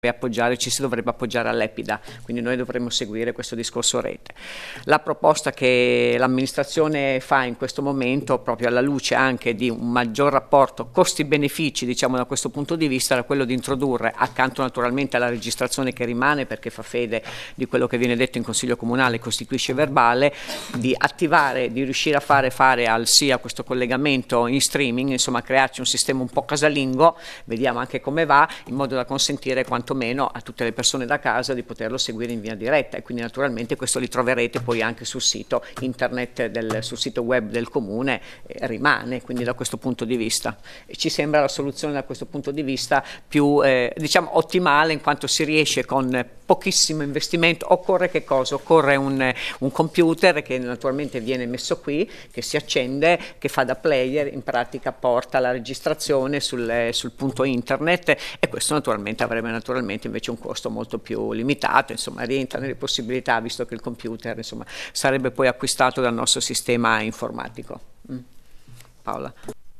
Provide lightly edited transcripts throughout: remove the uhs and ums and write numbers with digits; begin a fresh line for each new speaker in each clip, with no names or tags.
appoggiare, ci si dovrebbe appoggiare all'Epida, quindi noi dovremmo seguire questo discorso rete. La proposta che l'amministrazione fa in questo momento, proprio alla luce anche di un maggior rapporto costi-benefici, diciamo da questo punto di vista, era quello di introdurre, accanto naturalmente alla registrazione che rimane perché fa fede di quello che viene detto in Consiglio Comunale, costituisce verbale, di attivare, di riuscire a fare al SIA questo collegamento in streaming, insomma crearci un sistema un po' casalingo, vediamo anche come va, in modo da consentire quantomeno a tutte le persone da casa di poterlo seguire in via diretta, e quindi naturalmente questo li troverete poi anche sul sito internet, sul sito web del comune, rimane, quindi da questo punto di vista ci sembra la soluzione da questo punto di vista più diciamo ottimale, in quanto si riesce con pochissimo investimento. Occorre che cosa? Occorre un computer che naturalmente viene messo qui, che si accende, che fa da player, in pratica porta la registrazione sul punto internet, e questo naturalmente avrebbe invece un costo molto più limitato, insomma rientra nelle possibilità, visto che il computer insomma sarebbe poi acquistato dal nostro sistema informatico. Paola.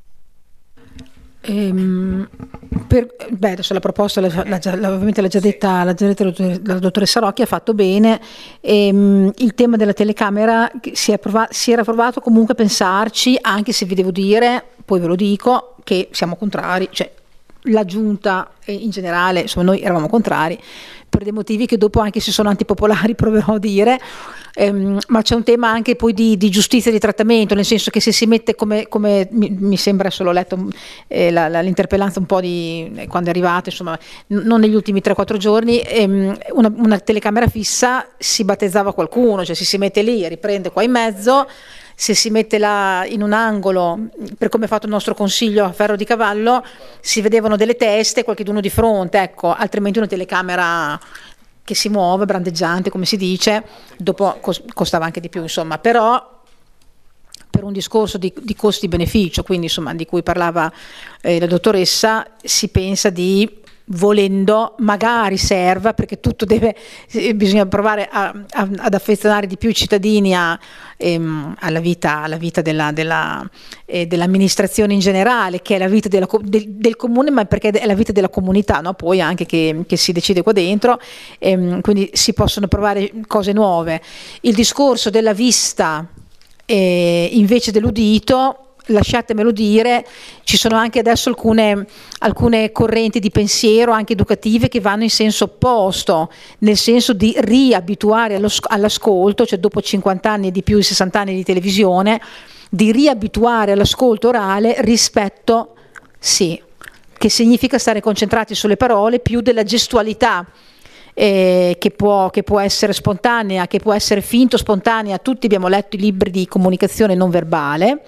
Adesso la proposta ovviamente l'ha già detta la dottoressa Rocchi, ha fatto bene. Il tema della telecamera si era provato comunque a pensarci, anche se vi devo dire, poi ve lo dico, che siamo contrari, cioè la giunta in generale, insomma noi eravamo contrari per dei motivi che dopo anche se sono antipopolari proverò a dire, ma c'è un tema anche poi di giustizia di trattamento, nel senso che se si mette come mi sembra, adesso l'ho letto l'interpellanza un po' di quando è arrivata, insomma non negli ultimi 3-4 giorni, una telecamera fissa si battezzava qualcuno, cioè si mette lì e riprende qua in mezzo. Se si mette là in un angolo, per come è fatto il nostro consiglio a ferro di cavallo, si vedevano delle teste, qualcheduno di fronte, ecco, altrimenti una telecamera che si muove, brandeggiante, come si dice, dopo costava anche di più, insomma, però per un discorso di costi-beneficio, quindi insomma di cui parlava la dottoressa, si pensa di, volendo, magari serva, perché tutto bisogna provare ad affezionare di più i cittadini alla vita dell'amministrazione in generale, che è la vita del comune, ma perché è la vita della comunità, no? Poi anche che si decide qua dentro, quindi si possono provare cose nuove. Il discorso della vista invece dell'udito, lasciatemelo dire, ci sono anche adesso alcune correnti di pensiero anche educative che vanno in senso opposto, nel senso di riabituare all'ascolto, cioè dopo 50 anni e di più di 60 anni di televisione, di riabituare all'ascolto orale rispetto, sì, che significa stare concentrati sulle parole più della gestualità, che può essere spontanea, che può essere finto spontanea. Tutti abbiamo letto i libri di comunicazione non verbale,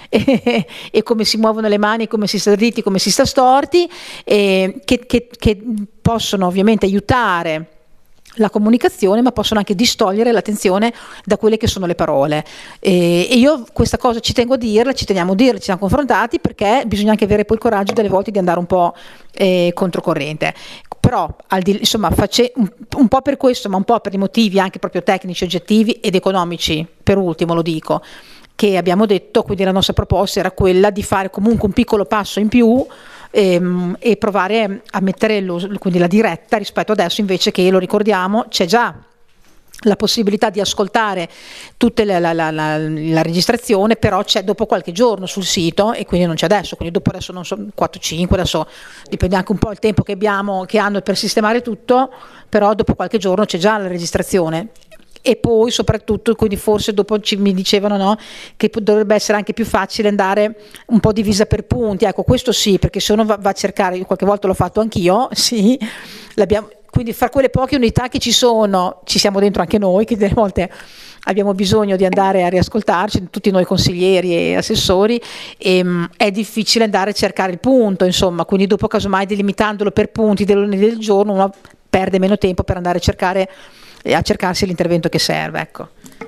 e come si muovono le mani, come si sta dritti, come si sta storti, che possono ovviamente aiutare la comunicazione, ma possono anche distogliere l'attenzione da quelle che sono le parole, e io questa cosa ci tengo a dirla, ci teniamo a dirla, ci siamo confrontati, perché bisogna anche avere poi il coraggio delle volte di andare un po' controcorrente. Però insomma un po' per questo, ma un po' per i motivi anche proprio tecnici, oggettivi ed economici, per ultimo lo dico, che abbiamo detto, quindi la nostra proposta era quella di fare comunque un piccolo passo in più, e provare a mettere quindi la diretta, rispetto adesso invece che, lo ricordiamo, c'è già la possibilità di ascoltare tutta la registrazione, però c'è dopo qualche giorno sul sito, e quindi non c'è adesso, quindi dopo adesso non so 4-5, adesso dipende anche un po' il tempo che hanno per sistemare tutto, però dopo qualche giorno c'è già la registrazione. E poi soprattutto, quindi forse dopo mi dicevano, no, che dovrebbe essere anche più facile andare un po' divisa per punti, ecco, questo sì, perché se uno va a cercare, qualche volta l'ho fatto anch'io, sì, quindi fra quelle poche unità che ci siamo dentro anche noi, che delle volte abbiamo bisogno di andare a riascoltarci, tutti noi consiglieri e assessori, e è difficile andare a cercare il punto, insomma, quindi dopo casomai delimitandolo per punti del giorno uno perde meno tempo per andare a cercarsi l'intervento che serve, ecco.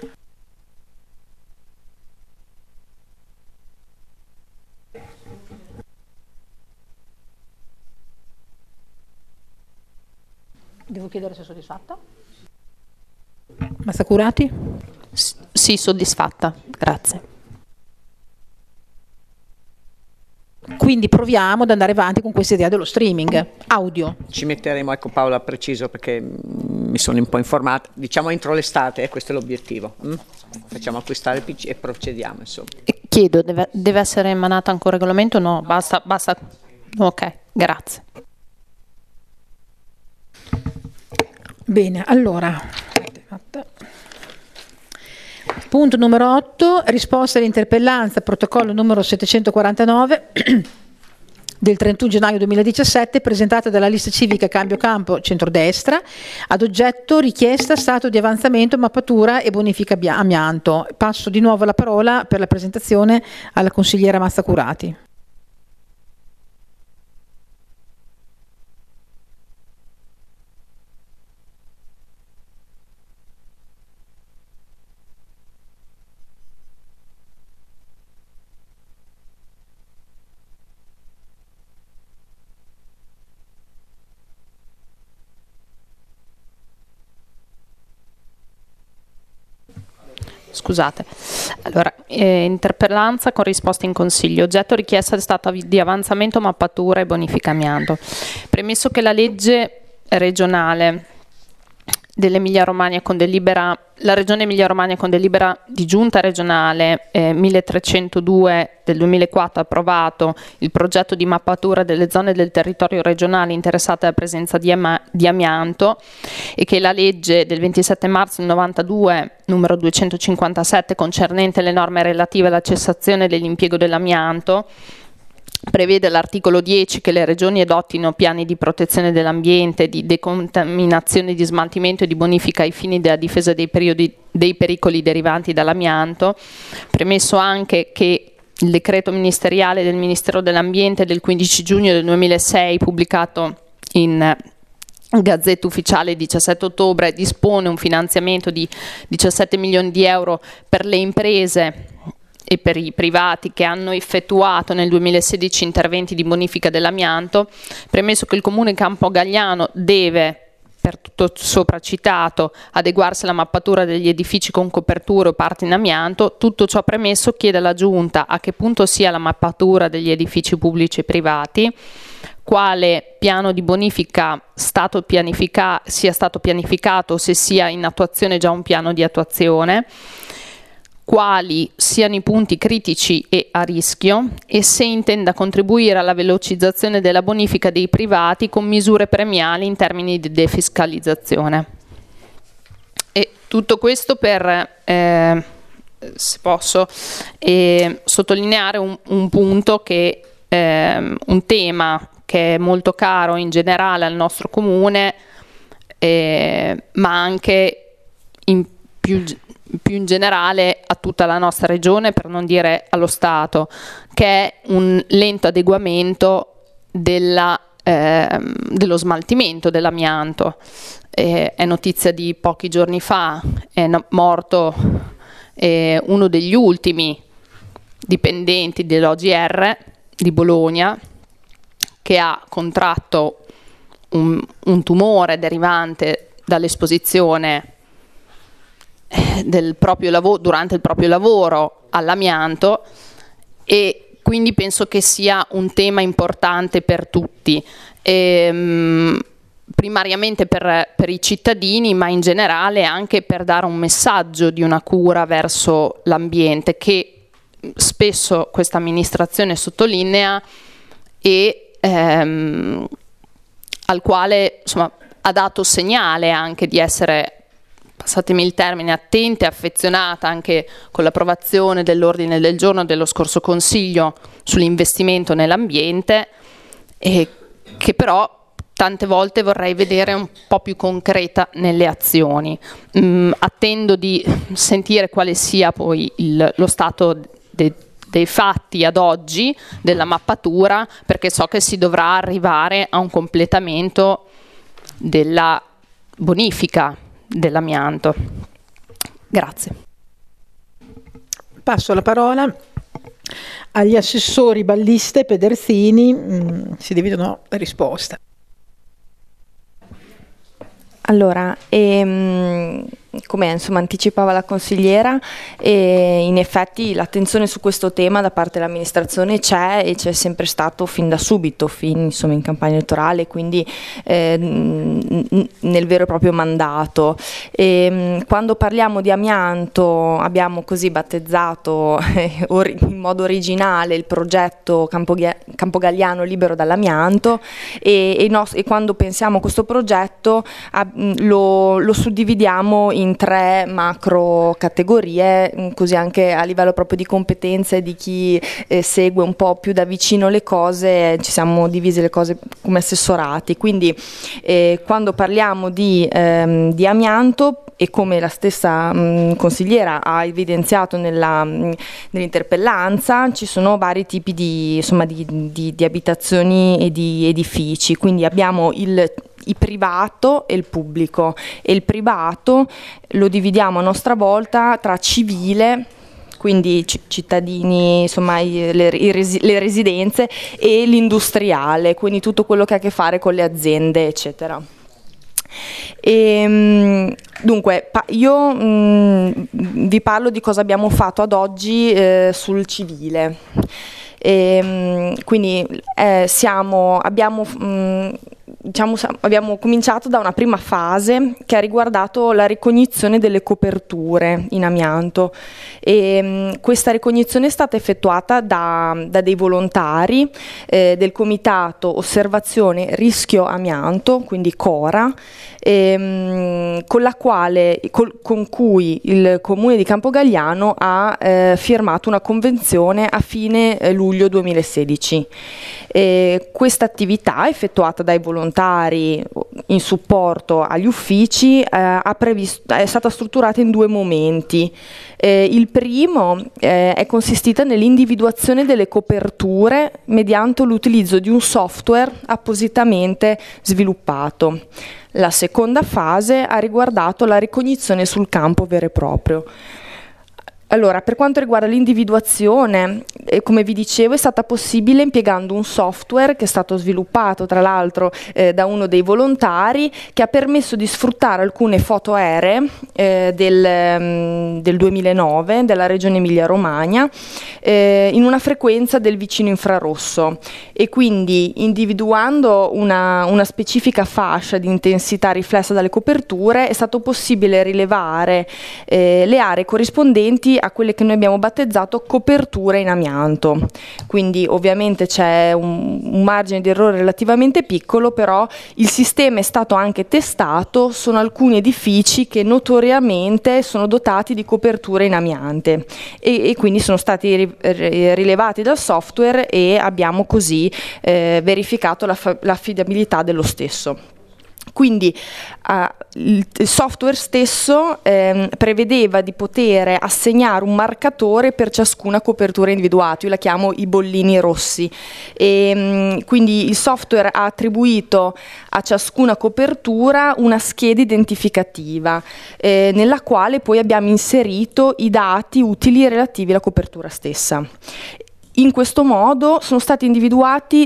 Devo chiedere se è soddisfatta? Mazzacurati?
Sì, soddisfatta, grazie.
quindi proviamo ad andare avanti con questa idea dello streaming audio.
Ci metteremo, ecco Paola, preciso perché mi sono un po' informata, diciamo entro l'estate, questo è l'obiettivo. Facciamo acquistare il PC e procediamo, insomma.
Chiedo, deve essere emanato ancora un regolamento? No, basta. Ok, grazie.
Bene, allora, punto numero 8, risposta all'interpellanza, protocollo numero 749 del 31 gennaio 2017, presentata dalla lista civica Cambio Campo Centrodestra, ad oggetto richiesta stato di avanzamento, mappatura e bonifica amianto. Passo di nuovo la parola per la presentazione alla consigliera Mazzacurati.
Scusate, allora, interpellanza con risposta in consiglio, oggetto richiesta è stata di avanzamento, mappatura e bonifica amianto. Premesso che la legge regionale dell'Emilia Romagna con delibera, la Regione Emilia Romagna con delibera di giunta regionale 1302 del 2004 ha approvato il progetto di mappatura delle zone del territorio regionale interessate alla presenza di amianto, e che la legge del 27 marzo del 92 numero 257 concernente le norme relative alla cessazione dell'impiego dell'amianto prevede all'articolo 10 che le regioni adottino piani di protezione dell'ambiente, di decontaminazione, di smaltimento e di bonifica ai fini della difesa dei pericoli derivanti dall'amianto, premesso anche che il decreto ministeriale del Ministero dell'Ambiente del 15 giugno del 2006, pubblicato in Gazzetta Ufficiale 17 ottobre, dispone un finanziamento di 17 milioni di euro per le imprese e per i privati che hanno effettuato nel 2016 interventi di bonifica dell'amianto, premesso che il Comune Campogalliano deve, per tutto sopra citato, adeguarsi alla mappatura degli edifici con coperture o parti in amianto. Tutto ciò premesso, chiede alla Giunta a che punto sia la mappatura degli edifici pubblici e privati, quale piano di bonifica sia stato pianificato o se sia in attuazione già un piano di attuazione, quali siano i punti critici e a rischio, e se intenda contribuire alla velocizzazione della bonifica dei privati con misure premiali in termini di defiscalizzazione. E tutto questo per, se posso, sottolineare un punto che un tema che è molto caro in generale al nostro comune, ma anche più in generale a tutta la nostra regione, per non dire allo Stato, che è un lento adeguamento dello smaltimento dell'amianto. È notizia di pochi giorni fa, è morto uno degli ultimi dipendenti dell'OGR di Bologna, che ha contratto un tumore derivante dall'esposizione del proprio lavoro, durante il proprio lavoro all'amianto, e quindi penso che sia un tema importante per tutti, primariamente per i cittadini, ma in generale anche per dare un messaggio di una cura verso l'ambiente che spesso questa amministrazione sottolinea e al quale insomma ha dato segnale anche di essere, passatemi il termine, attenta e affezionata, anche con l'approvazione dell'ordine del giorno dello scorso Consiglio sull'investimento nell'ambiente, e che però tante volte vorrei vedere un po' più concreta nelle azioni. Attendo di sentire quale sia poi lo stato dei fatti ad oggi della mappatura, perché so che si dovrà arrivare a un completamento della bonifica dell'amianto. Grazie.
Passo la parola agli assessori Ballista e Pederzini, si dividono le risposte.
Allora, come insomma anticipava la consigliera, in effetti l'attenzione su questo tema da parte dell'amministrazione c'è e c'è sempre stato fin da subito, insomma in campagna elettorale, quindi nel vero e proprio mandato. Quando parliamo di amianto abbiamo così battezzato in modo originale il progetto Campogalliano libero dall'amianto, e quando pensiamo a questo progetto lo suddividiamo in 3 macro categorie, così anche a livello proprio di competenze di chi segue un po' più da vicino le cose, ci siamo divisi le cose come assessorati. Quindi quando parliamo di amianto, e come la stessa consigliera ha evidenziato nell'interpellanza, ci sono vari tipi di abitazioni e di edifici, quindi abbiamo il privato e il pubblico, e il privato lo dividiamo a nostra volta tra civile, quindi cittadini, insomma le residenze, e l'industriale, quindi tutto quello che ha a che fare con le aziende, eccetera. Dunque io vi parlo di cosa abbiamo fatto ad oggi sul civile. Quindi abbiamo cominciato da una prima fase che ha riguardato la ricognizione delle coperture in amianto, e questa ricognizione è stata effettuata da dei volontari del Comitato Osservazione Rischio Amianto, quindi CORA, con cui il Comune di Campogalliano ha firmato una convenzione a fine luglio 2016. Questa attività, effettuata dai volontari in supporto agli uffici, è stata strutturata in 2 momenti. Il primo è consistita nell'individuazione delle coperture mediante l'utilizzo di un software appositamente sviluppato. La seconda fase ha riguardato la ricognizione sul campo vero e proprio. Allora, per quanto riguarda l'individuazione, come vi dicevo, è stata possibile impiegando un software che è stato sviluppato tra l'altro da uno dei volontari, che ha permesso di sfruttare alcune foto aeree del 2009 della regione Emilia-Romagna in una frequenza del vicino infrarosso, e quindi individuando una specifica fascia di intensità riflessa dalle coperture è stato possibile rilevare le aree corrispondenti a quelle che noi abbiamo battezzato coperture in amianto. Quindi ovviamente c'è un margine di errore relativamente piccolo, però il sistema è stato anche testato. Sono alcuni edifici che notoriamente sono dotati di coperture in amiante, e quindi sono stati rilevati dal software, e abbiamo così verificato l'affidabilità dello stesso. Quindi il software stesso prevedeva di poter assegnare un marcatore per ciascuna copertura individuata. Io la chiamo i bollini rossi, e quindi il software ha attribuito a ciascuna copertura una scheda identificativa nella quale poi abbiamo inserito i dati utili relativi alla copertura stessa. In questo modo sono stati individuati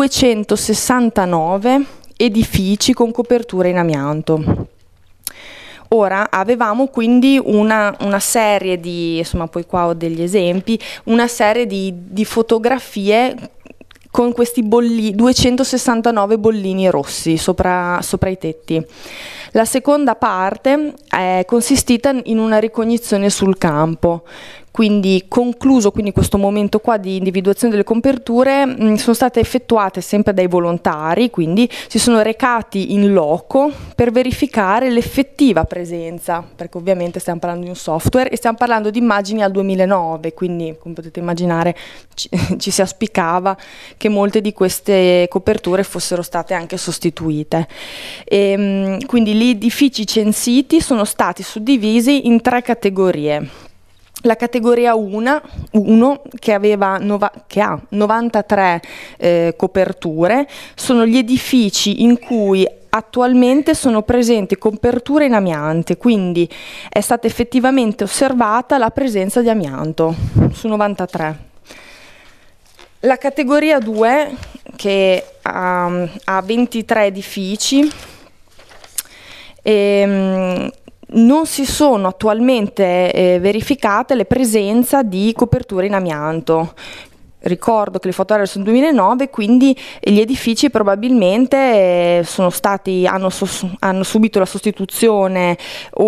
269 edifici con copertura in amianto. Ora avevamo quindi una serie di, insomma poi qua ho degli esempi, una serie di fotografie con questi 269 bollini rossi sopra i tetti. La seconda parte è consistita in una ricognizione sul campo. Quindi concluso questo momento qua di individuazione delle coperture, sono state effettuate sempre dai volontari, quindi si sono recati in loco per verificare l'effettiva presenza, perché ovviamente stiamo parlando di un software e stiamo parlando di immagini al 2009, quindi come potete immaginare ci si auspicava che molte di queste coperture fossero state anche sostituite. Quindi gli edifici censiti sono stati suddivisi in 3 categorie. La categoria 1 che ha 93 coperture, sono gli edifici in cui attualmente sono presenti coperture in amiante, quindi è stata effettivamente osservata la presenza di amianto su 93. La categoria 2, che ha 23 edifici, non si sono attualmente verificate le presenze di coperture in amianto. Ricordo che le foto aeree sono 2009, quindi gli edifici probabilmente hanno subito la sostituzione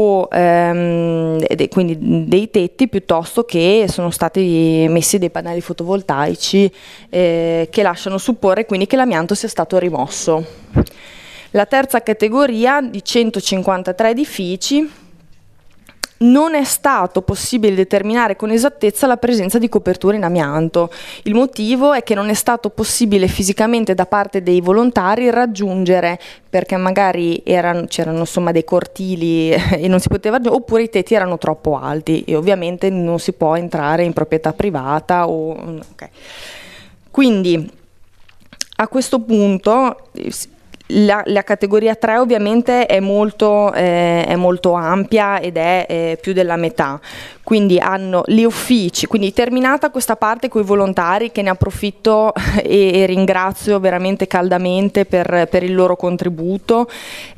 quindi dei tetti, piuttosto che sono stati messi dei pannelli fotovoltaici che lasciano supporre quindi che l'amianto sia stato rimosso. La terza categoria di 153 edifici non è stato possibile determinare con esattezza la presenza di coperture in amianto. Il motivo è che non è stato possibile fisicamente da parte dei volontari raggiungere, perché magari c'erano insomma dei cortili e non si poteva raggiungere, oppure i tetti erano troppo alti e ovviamente non si può entrare in proprietà privata. Okay. Quindi a questo punto la categoria 3 ovviamente è molto ampia ed è più della metà, quindi hanno gli uffici, quindi terminata questa parte con i volontari, che ne approfitto e ringrazio veramente caldamente per il loro contributo.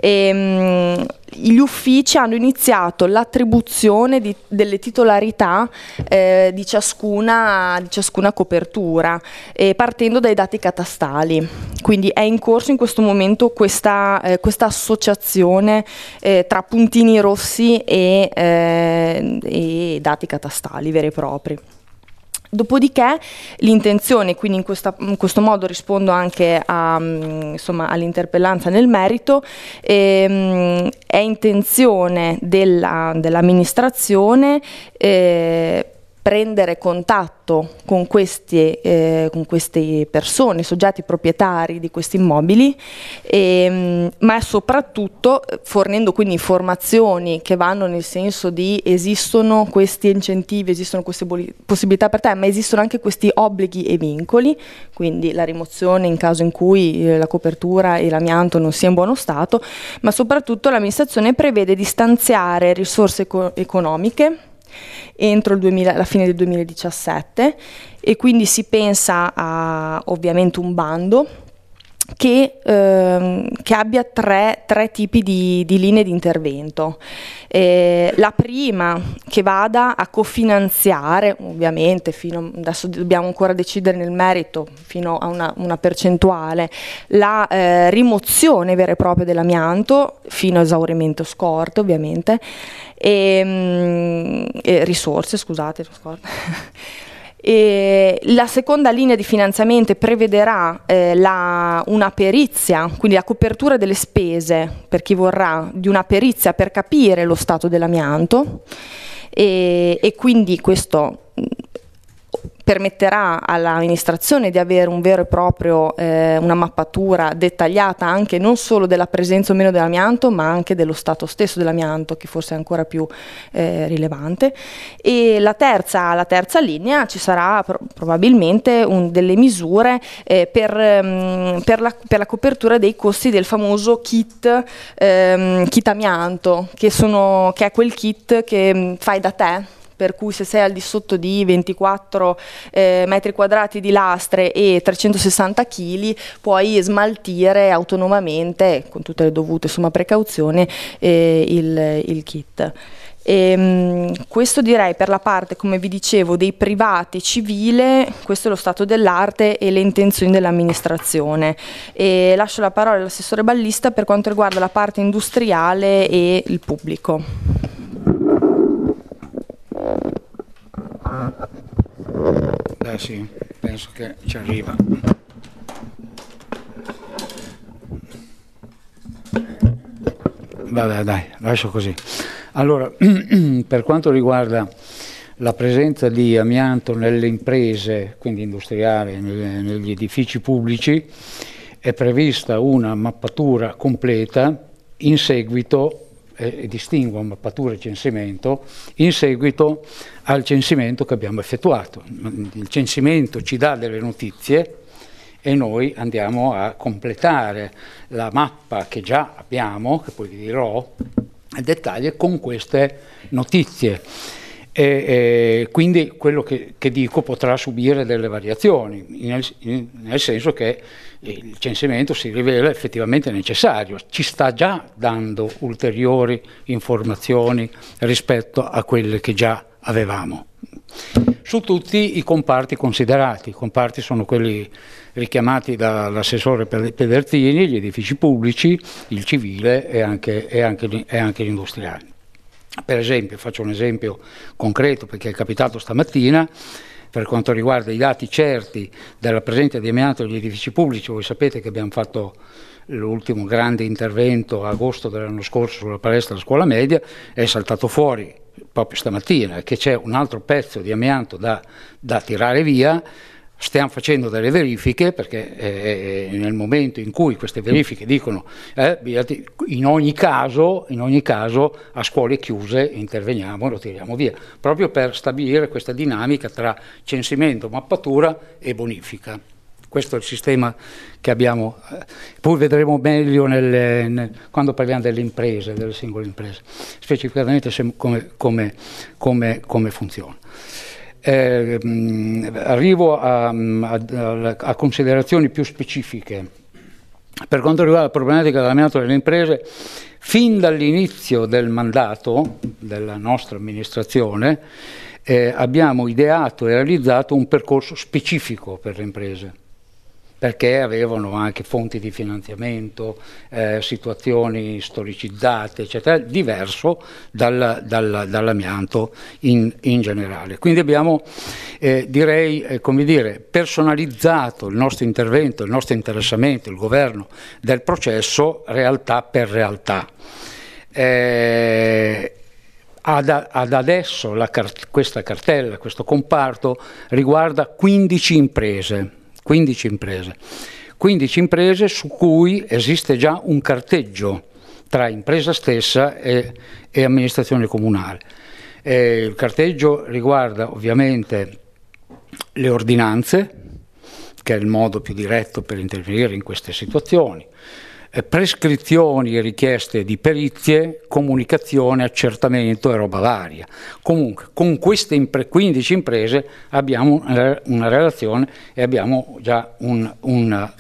Gli uffici hanno iniziato l'attribuzione delle titolarità di ciascuna copertura, partendo dai dati catastali. Quindi è in corso in questo momento questa associazione tra puntini rossi e dati catastali veri e propri. Dopodiché l'intenzione, quindi in questo modo rispondo anche all'interpellanza nel merito, è intenzione dell'amministrazione prendere contatto con queste persone, soggetti proprietari di questi immobili, ma soprattutto fornendo quindi informazioni che vanno nel senso di: esistono questi incentivi, esistono queste possibilità per te, ma esistono anche questi obblighi e vincoli, quindi la rimozione in caso in cui la copertura e l'amianto non sia in buono stato, ma soprattutto l'amministrazione prevede di stanziare risorse economiche entro la fine del 2017, e quindi si pensa a ovviamente un bando che abbia tre tipi di linee di intervento. La prima, che vada a cofinanziare, ovviamente adesso dobbiamo ancora decidere nel merito, fino a una percentuale, la rimozione vera e propria dell'amianto fino a esaurimento scorte, ovviamente, risorse, scusate, scorte. E la seconda linea di finanziamento prevederà una perizia, quindi la copertura delle spese per chi vorrà, di una perizia per capire lo stato dell'amianto, e quindi questo permetterà all'amministrazione di avere un vero e proprio una mappatura dettagliata anche non solo della presenza o meno dell'amianto, ma anche dello stato stesso dell'amianto, che forse è ancora più rilevante. E la terza linea, ci sarà probabilmente delle misure per la copertura dei costi del famoso kit amianto, che è quel kit che fai da te, per cui se sei al di sotto di 24 metri quadrati di lastre e 360 kg puoi smaltire autonomamente, con tutte le dovute precauzioni, il kit. Questo direi per la parte, come vi dicevo, dei privati civile. Questo è lo stato dell'arte e le intenzioni dell'amministrazione. E lascio la parola all'assessore Ballista per quanto riguarda la parte industriale e il pubblico.
Sì, penso che ci arriva. Vabbè, dai, lascio così. Allora, per quanto riguarda la presenza di amianto nelle imprese, quindi industriali, negli edifici pubblici, è prevista una mappatura completa in seguito, distingo mappatura e censimento, in seguito al censimento che abbiamo effettuato. Il censimento ci dà delle notizie e noi andiamo a completare la mappa che già abbiamo, che poi vi dirò a dettaglio, con queste notizie. E quindi quello che dico potrà subire delle variazioni, nel senso che il censimento si rivela effettivamente necessario, ci sta già dando ulteriori informazioni rispetto a quelle che già avevamo. Su tutti i comparti considerati, i comparti sono quelli richiamati dall'assessore Pedertini, gli edifici pubblici, il civile e anche gli industriali. Per esempio, faccio un esempio concreto perché è capitato stamattina, per quanto riguarda i dati certi della presenza di amianto negli edifici pubblici. Voi sapete che abbiamo fatto l'ultimo grande intervento a agosto dell'anno scorso sulla palestra della scuola media, è saltato fuori proprio stamattina che c'è un altro pezzo di amianto da tirare via. Stiamo facendo delle verifiche perché nel momento in cui queste verifiche dicono in ogni caso a scuole chiuse interveniamo e lo tiriamo via, proprio per stabilire questa dinamica tra censimento, mappatura e bonifica. Questo è il sistema che abbiamo, poi vedremo meglio quando parliamo delle imprese, delle singole imprese, specificamente come funziona. Arrivo a considerazioni più specifiche. Per quanto riguarda la problematica dell'amianto delle imprese, fin dall'inizio del mandato della nostra amministrazione abbiamo ideato e realizzato un percorso specifico per le imprese, perché avevano anche fonti di finanziamento, situazioni storicizzate, eccetera, diverso dall'amianto in generale. Quindi abbiamo, personalizzato il nostro intervento, il nostro interessamento, il governo del processo, realtà per realtà. Ad adesso questa cartella, questo comparto, riguarda 15 imprese. 15 imprese su cui esiste già un carteggio tra impresa stessa e amministrazione comunale. Il carteggio riguarda ovviamente le ordinanze, che è il modo più diretto per intervenire in queste situazioni, prescrizioni e richieste di perizie, comunicazione, accertamento e roba varia. Comunque con queste 15 imprese abbiamo una relazione e abbiamo già un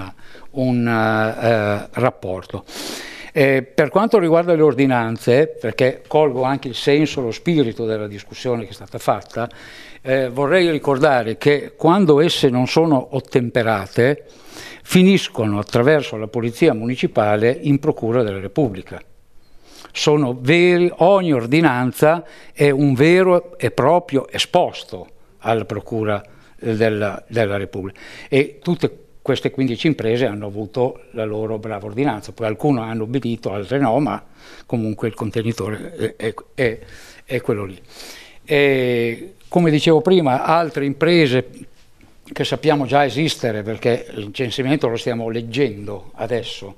rapporto. Per quanto riguarda le ordinanze, perché colgo anche il senso, lo spirito della discussione che è stata fatta, vorrei ricordare che quando esse non sono ottemperate finiscono attraverso la Polizia Municipale in Procura della Repubblica. Sono ogni ordinanza è un vero e proprio esposto alla Procura della Repubblica, e tutte queste 15 imprese hanno avuto la loro brava ordinanza, poi alcune hanno obbedito, altre no, ma comunque il contenitore è quello lì. E, come dicevo prima, altre imprese che sappiamo già esistere, perché il censimento lo stiamo leggendo adesso,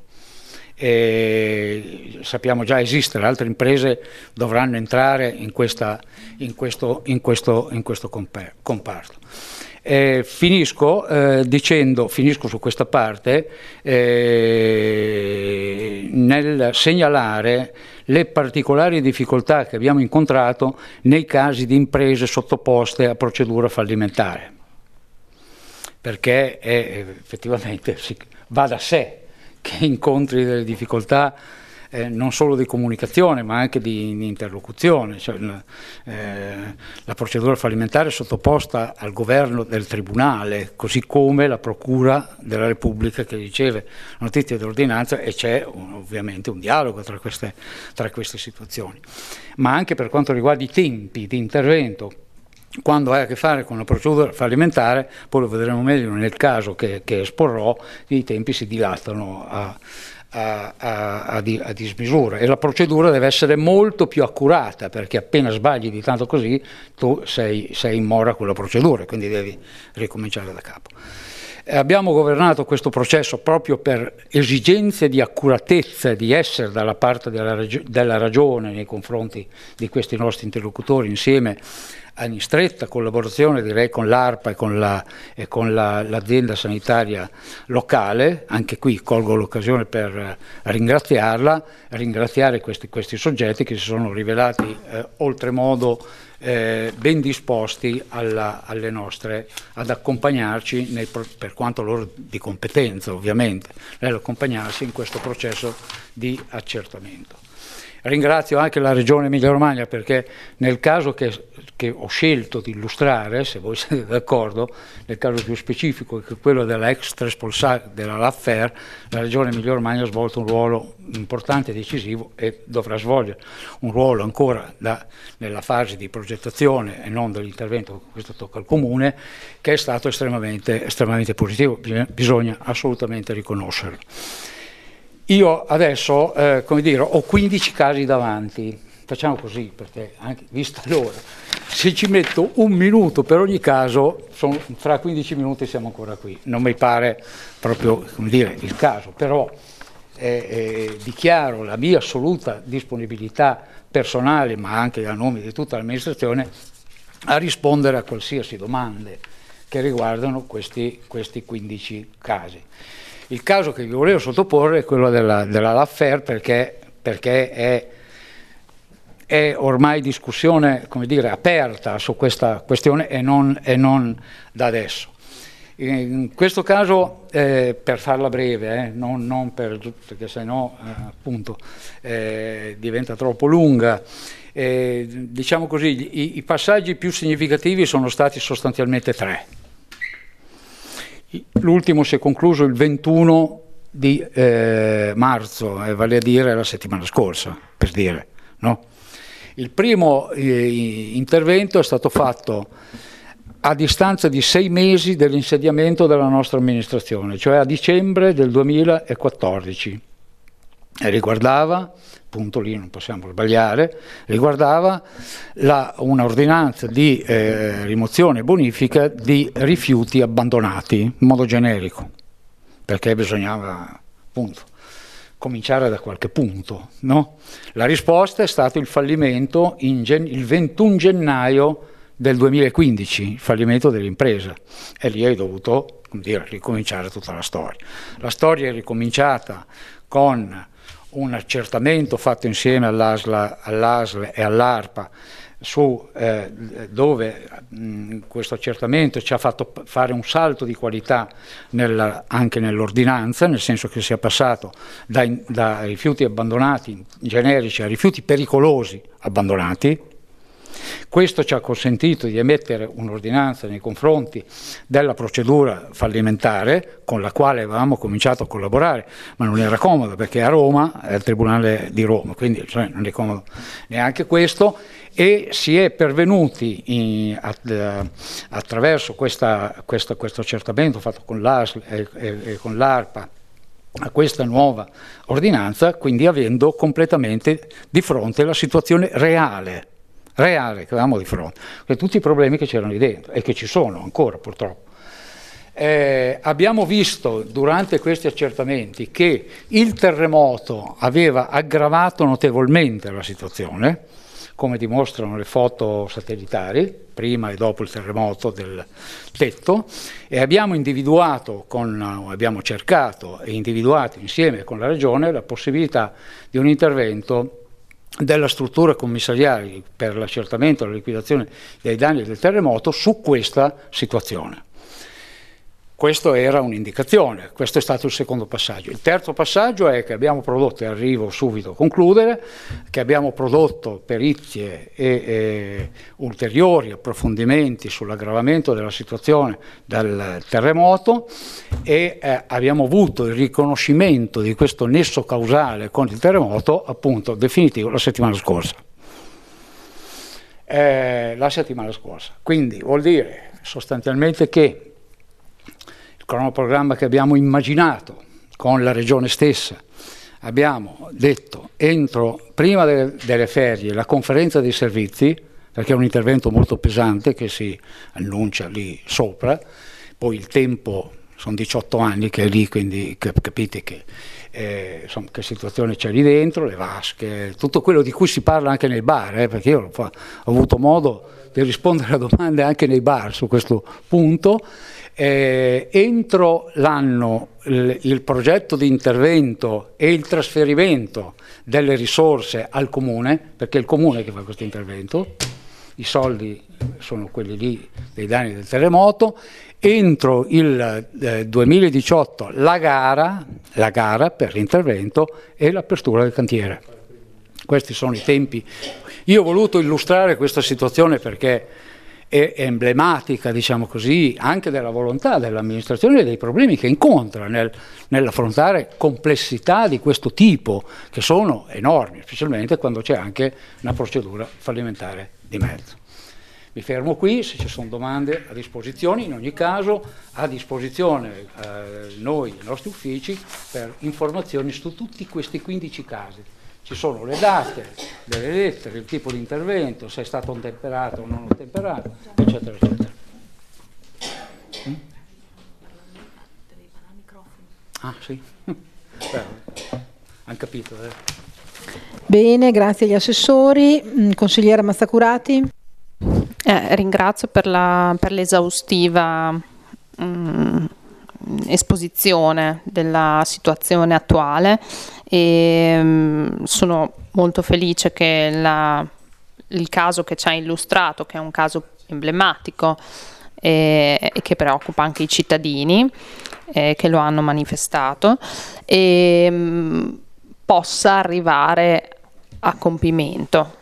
e sappiamo già esistere, altre imprese dovranno entrare in questo comparto. Finisco su questa parte nel segnalare le particolari difficoltà che abbiamo incontrato nei casi di imprese sottoposte a procedura fallimentare, perché effettivamente va da sé che incontri delle difficoltà non solo di comunicazione ma anche di interlocuzione. Cioè, la procedura fallimentare è sottoposta al governo del tribunale, così come la Procura della Repubblica che riceve notizie dell'ordinanza, e c'è ovviamente un dialogo tra queste situazioni. Ma anche per quanto riguarda i tempi di intervento, quando hai a che fare con una procedura fallimentare, poi lo vedremo meglio nel caso che esporrò, i tempi si dilatano a dismisura, e la procedura deve essere molto più accurata, perché appena sbagli di tanto così tu sei in mora con la procedura, quindi devi ricominciare da capo. Abbiamo governato questo processo proprio per esigenze di accuratezza e di essere dalla parte della ragione nei confronti di questi nostri interlocutori, insieme in stretta collaborazione direi con l'ARPA e con l'azienda sanitaria locale. Anche qui colgo l'occasione per ringraziare questi soggetti che si sono rivelati oltremodo ben disposti ad accompagnarci per quanto loro di competenza ovviamente, nell'accompagnarsi in questo processo di accertamento. Ringrazio anche la Regione Emilia-Romagna perché nel caso che ho scelto di illustrare, se voi siete d'accordo, nel caso più specifico che è quello della ex responsabile della Laffer, la Regione Emilia-Romagna ha svolto un ruolo importante e decisivo e dovrà svolgere un ruolo ancora nella fase di progettazione e non dell'intervento, questo tocca al Comune, che è stato estremamente positivo, bisogna assolutamente riconoscerlo. Io adesso, ho 15 casi davanti, facciamo così perché anche vista l'ora, se ci metto un minuto per ogni caso, fra 15 minuti siamo ancora qui, non mi pare proprio il caso, però dichiaro la mia assoluta disponibilità personale, ma anche a nome di tutta l'amministrazione, a rispondere a qualsiasi domande che riguardano questi 15 casi. Il caso che vi volevo sottoporre è quello della Laffer perché è ormai discussione aperta su questa questione e non da adesso. In questo caso, per farla breve, perché sennò appunto diventa troppo lunga, diciamo così, i passaggi più significativi sono stati sostanzialmente 3. L'ultimo si è concluso il 21 di marzo, vale a dire la settimana scorsa, per dire, no? Il primo intervento è stato fatto a distanza di 6 mesi dell'insediamento della nostra amministrazione, cioè a dicembre del 2014, e riguardava, appunto lì non possiamo sbagliare, riguardava una ordinanza di rimozione e bonifica di rifiuti abbandonati in modo generico, perché bisognava appunto cominciare da qualche punto, no? La risposta è stato il fallimento il 21 gennaio del 2015, il fallimento dell'impresa, e lì hai dovuto ricominciare tutta la storia. La storia è ricominciata con un accertamento fatto insieme all'ASL e all'ARPA dove questo accertamento ci ha fatto fare un salto di qualità anche nell'ordinanza, nel senso che si è passato da rifiuti abbandonati generici a rifiuti pericolosi abbandonati. Questo ci ha consentito di emettere un'ordinanza nei confronti della procedura fallimentare con la quale avevamo cominciato a collaborare, ma non era comodo perché a Roma è il Tribunale di Roma, quindi non è comodo neanche questo, e si è pervenuti attraverso questo accertamento fatto con l'ASL e con l'ARPA a questa nuova ordinanza, quindi avendo completamente di fronte la situazione reale che avevamo di fronte, per tutti i problemi che c'erano lì dentro e che ci sono ancora purtroppo. Abbiamo visto durante questi accertamenti che il terremoto aveva aggravato notevolmente la situazione, come dimostrano le foto satellitari, prima e dopo il terremoto del tetto, e abbiamo cercato e individuato insieme con la Regione la possibilità di un intervento della struttura commissariale per l'accertamento e la liquidazione dei danni del terremoto su questa situazione. Questo era un'indicazione, questo è stato il secondo passaggio. Il terzo passaggio è che abbiamo prodotto, e arrivo subito a concludere, che abbiamo prodotto perizie e ulteriori approfondimenti sull'aggravamento della situazione del terremoto e abbiamo avuto il riconoscimento di questo nesso causale con il terremoto appunto definitivo la settimana scorsa. Quindi vuol dire sostanzialmente che il cronoprogramma che abbiamo immaginato con la Regione stessa, abbiamo detto prima delle ferie la conferenza dei servizi, perché è un intervento molto pesante che si annuncia lì sopra, poi il tempo sono 18 anni che è lì, quindi capite che situazione c'è lì dentro, le vasche, tutto quello di cui si parla anche nel bar, perché io ho avuto modo di rispondere a domande anche nei bar su questo punto. Entro l'anno il progetto di intervento e il trasferimento delle risorse al comune, perché è il comune che fa questo intervento, i soldi sono quelli lì dei danni del terremoto. Entro il 2018 la gara per l'intervento e l'apertura del cantiere. Questi sono i tempi. Io ho voluto illustrare questa situazione perché è emblematica, diciamo così, anche della volontà dell'amministrazione e dei problemi che incontra nell'affrontare complessità di questo tipo, che sono enormi, specialmente quando c'è anche una procedura fallimentare di mezzo. Mi fermo qui, se ci sono domande a disposizione, in ogni caso a disposizione noi, i nostri uffici, per informazioni su tutti questi 15 casi. Ci sono le date delle lettere, il tipo di intervento, se è stato ottemperato o non ottemperato, eccetera, eccetera. Ah, sì? Hanno capito.
Bene, grazie agli assessori. Consigliere Mazzacurati.
Ringrazio per l'esaustiva esposizione della situazione attuale e sono molto felice che il caso che ci ha illustrato, che è un caso emblematico e che preoccupa anche i cittadini che lo hanno manifestato, possa arrivare a compimento.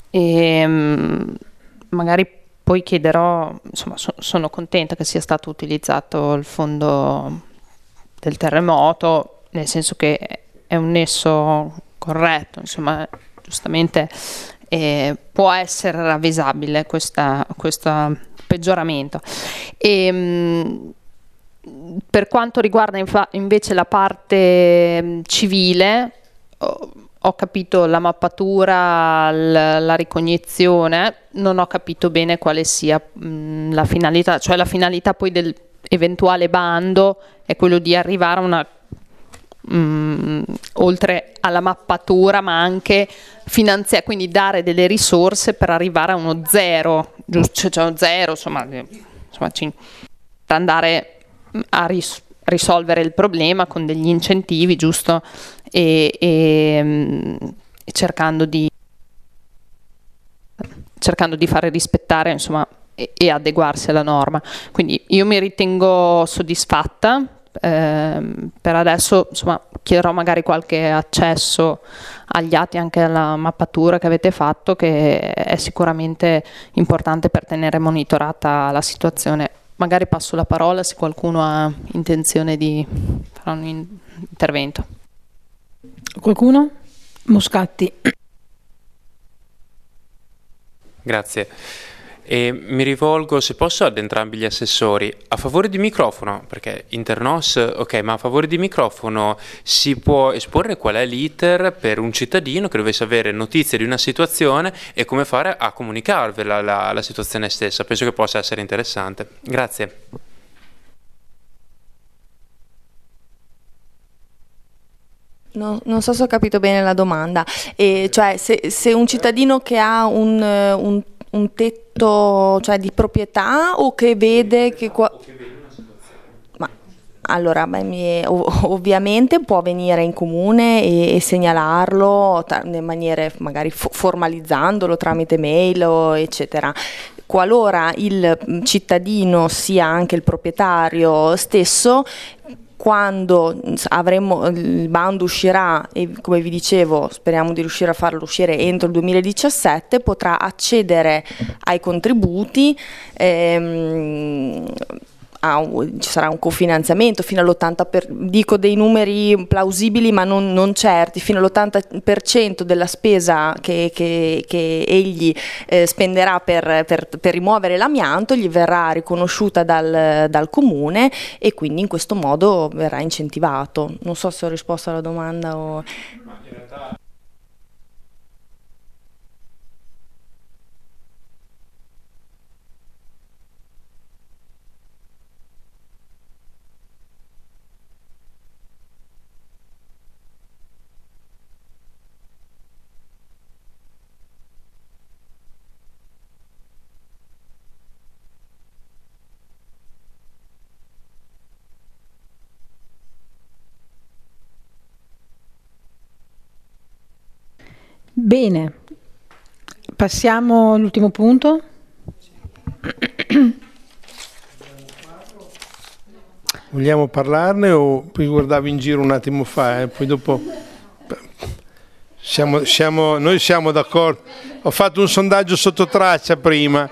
Magari poi chiederò, insomma, sono contenta che sia stato utilizzato il fondo del terremoto, nel senso che è un nesso corretto, insomma, giustamente può essere ravvisabile questo peggioramento. Per quanto riguarda invece la parte civile, ho capito la mappatura, la ricognizione, non ho capito bene quale sia la finalità, cioè la finalità poi dell'eventuale bando è quello di arrivare a una, oltre alla mappatura, ma anche finanziare, quindi dare delle risorse per arrivare a uno zero, giusto? Cioè uno zero, insomma per andare a risolvere il problema con degli incentivi, giusto? E cercando di fare rispettare, insomma, e adeguarsi alla norma. Quindi io mi ritengo soddisfatta. Per adesso, insomma, chiederò magari qualche accesso agli atti, anche alla mappatura che avete fatto, che è sicuramente importante per tenere monitorata la situazione. Magari passo la parola se qualcuno ha intenzione di fare un intervento.
Qualcuno? Moscatti.
Grazie. E mi rivolgo, se posso, ad entrambi gli assessori. A favore di microfono, perché Internos, ok, ma a favore di microfono si può esporre qual è l'iter per un cittadino che dovesse avere notizie di una situazione e come fare a comunicarvela la situazione stessa. Penso che possa essere interessante. Grazie.
No, non so se ho capito bene la domanda. Cioè, se un cittadino che ha un tetto, cioè, di proprietà, o che vede che allora, ovviamente può venire in comune e segnalarlo in maniere magari formalizzandolo tramite mail eccetera. Qualora il cittadino sia anche il proprietario stesso, quando il bando uscirà, e come vi dicevo speriamo di riuscire a farlo uscire entro il 2017, potrà accedere ai contributi, ci sarà un cofinanziamento fino all'80%, dico dei numeri plausibili ma non certi, fino all'80% della spesa che egli spenderà per rimuovere l'amianto gli verrà riconosciuta dal comune, e quindi in questo modo verrà incentivato. Non so se ho risposto alla domanda o...
Bene, passiamo all'ultimo punto.
Vogliamo parlarne o poi guardavi in giro un attimo fa, poi dopo noi siamo d'accordo. Ho fatto un sondaggio sotto traccia prima.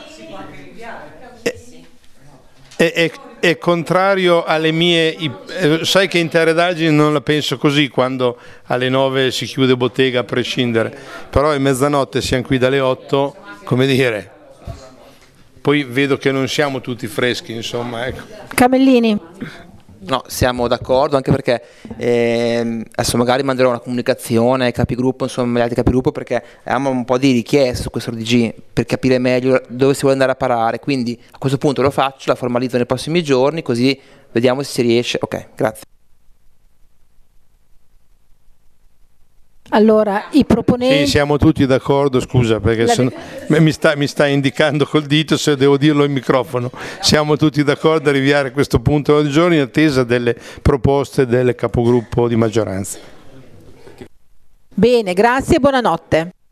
È contrario alle mie. Sai che Interredagini non la penso così, quando alle 9 si chiude bottega a prescindere, però è mezzanotte, siamo qui dalle 8, come dire. Poi vedo che non siamo tutti freschi, insomma, ecco.
Camellini.
No, siamo d'accordo, anche perché adesso magari manderò una comunicazione ai capigruppo, insomma agli altri capigruppo, perché abbiamo un po' di richieste su questo RDG per capire meglio dove si vuole andare a parare, quindi a questo punto lo faccio, la formalizzo nei prossimi giorni, così vediamo se si riesce. Ok, grazie.
Allora, i proponenti...
Sì, siamo tutti d'accordo, scusa, perché mi sta indicando col dito se devo dirlo in microfono. Siamo tutti d'accordo a rinviare questo punto del giorno in attesa delle proposte del capogruppo di maggioranza.
Bene, grazie e buonanotte.